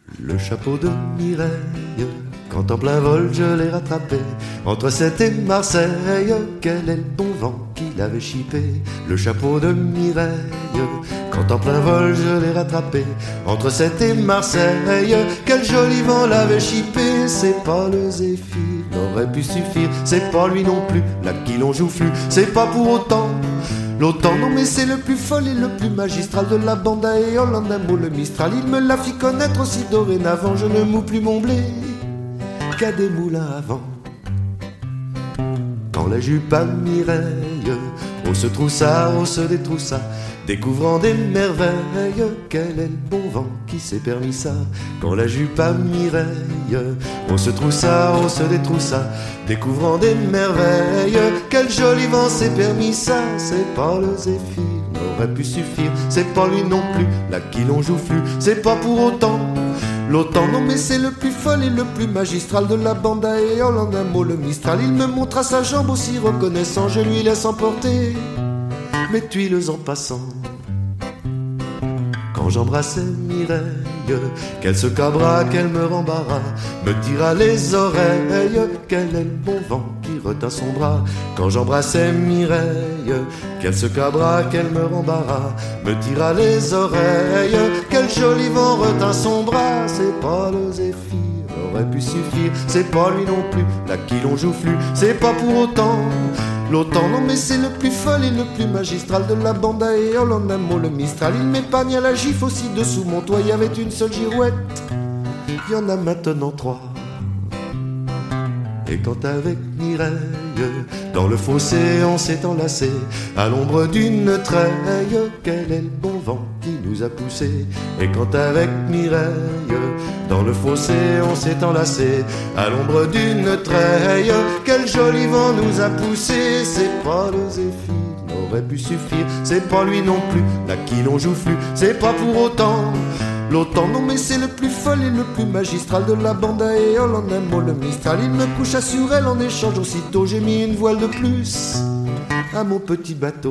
Le chapeau de Mireille, quand en plein vol je l'ai rattrapé, entre Sète et Marseille, quel est le bon vent qui l'avait chippé. Le chapeau de Mireille, quand en plein vol je l'ai rattrapé, entre Sète et Marseille, quel joli vent l'avait chippé. C'est pas le Zéphyr, n'aurait pu suffire, c'est pas lui non plus, là qui l'on joufflu, c'est pas pour autant l'autant, non mais c'est le plus fol et le plus magistral de la bande à Éole, en un mot le Mistral. Il me l'a fit connaître aussi dorénavant, je ne moue plus mon blé qu'à des moulins à vent. Quand la jupe à Mireille, on se troussa, on se détroussa, découvrant des merveilles, quel est le bon vent qui s'est permis ça. Quand la jupe à Mireille, on se troussa, on se détroussa, découvrant des merveilles, quel joli vent s'est permis ça. C'est pas le Zéphyr, n'aurait pu suffire, c'est pas lui non plus, là qui l'on joufflu, c'est pas pour autant l'autant, non mais c'est le plus fol et le plus magistral de la bande à Éole, en un mot le Mistral. Il me montra sa jambe aussi reconnaissant, je lui laisse emporter mes tuiles en passant. Quand j'embrassais Mireille, qu'elle se cabra, qu'elle me rembarra, me tira les oreilles, quel est le bon vent qui retint son bras. Quand j'embrassais Mireille, qu'elle se cabra, qu'elle me rembarra, me tira les oreilles, quel joli vent retint son bras. C'est pas le Zéphyr, aurait pu suffire, c'est pas lui non plus, là qui l'on joufflu, c'est pas pour autant l'autant, non mais c'est le plus fol et le plus magistral de la bande à Éole, en un mot le Mistral. Il m'épargne à la gifle aussi dessous mon toit, il y avait une seule girouette, il y en a maintenant 3. Et quand avec Mireille, dans le fossé on s'est enlacé, à l'ombre d'une treille, quel est le bon vent qui nous a poussés. Et quand avec Mireille, dans le fossé on s'est enlacé, à l'ombre d'une treille, quel joli vent nous a poussés. C'est pas le Zéphyr, n'aurait pu suffire, c'est pas lui non plus, là qui l'on joufflu, c'est pas pour autant l'autant, non mais c'est le plus fol et le plus magistral de la bande à Éole, en un mot le Mistral. Il me coucha sur elle, en échange aussitôt j'ai mis une voile de plus à mon petit bateau.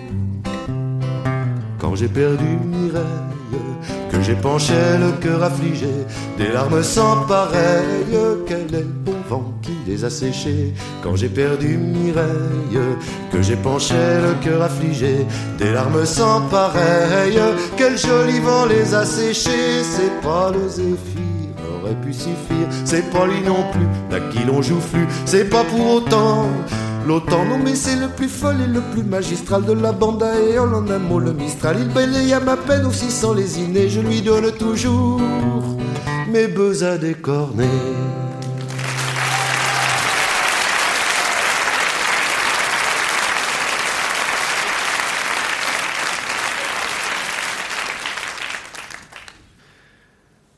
Quand j'ai perdu Mireille, que j'ai penché le cœur affligé, des larmes sans pareilles, quel est le bon vent qui les a séchées. Quand j'ai perdu Mireille, que j'ai penché le cœur affligé, des larmes sans pareilles, quel joli vent les a séchées. C'est pas le Zéphyr, aurait pu suffire, c'est pas lui non plus, là qui l'on joufflu, c'est pas pour autant l'autant, non mais c'est le plus fol et le plus magistral de la bande à Éole, en un mot le Mistral. Il balaye à ma peine aussi sans lésiner, je lui donne toujours mes bœufs à décorner.